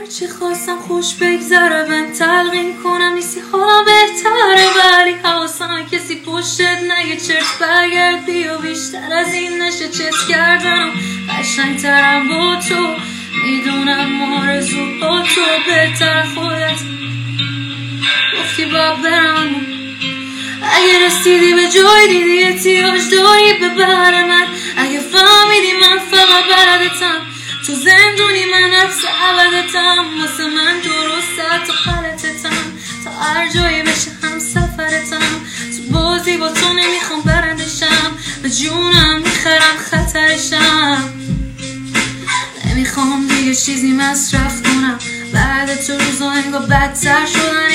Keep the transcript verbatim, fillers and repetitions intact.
هرچی خواستم خوش بگذره بهم تلقین کنم نیستی حالا بهتره، ولی حواسم کسی پشتت نگه چرت برگرد بیا، بیشتر از این نشه چت کردنم قشنگترم با تو، میدونم آرزوها تو بهتر خودت گفتی باید برم. اگه رسیدی به جای دیدی احتیاج داری ببر من، اگه فهمیدی من فقط بلدتم تو زندونی من حبس ابدتم، واسه من درسته تا غلطتم، تا هر جایی بشه هم سفرتم، تو بازی با تو نمیخوام برندشم، به جونم میخرم خطرشم، نمیخوام دیگه چیزی مصرف کنم بعد تو روزا انگار بدتر شدن،